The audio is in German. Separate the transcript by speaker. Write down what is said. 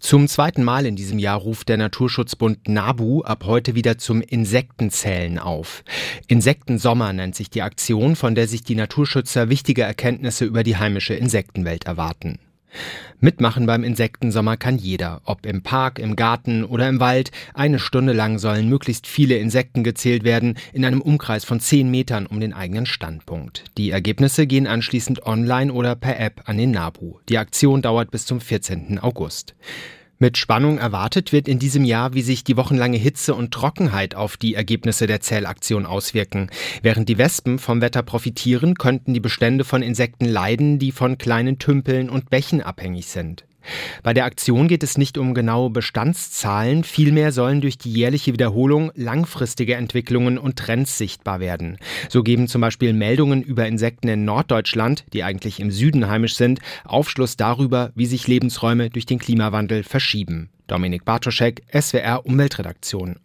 Speaker 1: Zum zweiten Mal in diesem Jahr ruft der Naturschutzbund NABU ab heute wieder zum Insektenzählen auf. Insektensommer nennt sich die Aktion, von der sich die Naturschützer wichtige Erkenntnisse über die heimische Insektenwelt erwarten. Mitmachen beim Insektensommer kann jeder, ob im Park, im Garten oder im Wald. 1 Stunde lang sollen möglichst viele Insekten gezählt werden, in einem Umkreis von 10 Metern um den eigenen Standpunkt. Die Ergebnisse gehen anschließend online oder per App an den NABU. Die Aktion dauert bis zum 14. August. Mit Spannung erwartet wird in diesem Jahr, wie sich die wochenlange Hitze und Trockenheit auf die Ergebnisse der Zählaktion auswirken. Während die Wespen vom Wetter profitieren, könnten die Bestände von Insekten leiden, die von kleinen Tümpeln und Bächen abhängig sind. Bei der Aktion geht es nicht um genaue Bestandszahlen, vielmehr sollen durch die jährliche Wiederholung langfristige Entwicklungen und Trends sichtbar werden. So geben zum Beispiel Meldungen über Insekten in Norddeutschland, die eigentlich im Süden heimisch sind, Aufschluss darüber, wie sich Lebensräume durch den Klimawandel verschieben. Dominik Bartoschek, SWR Umweltredaktion.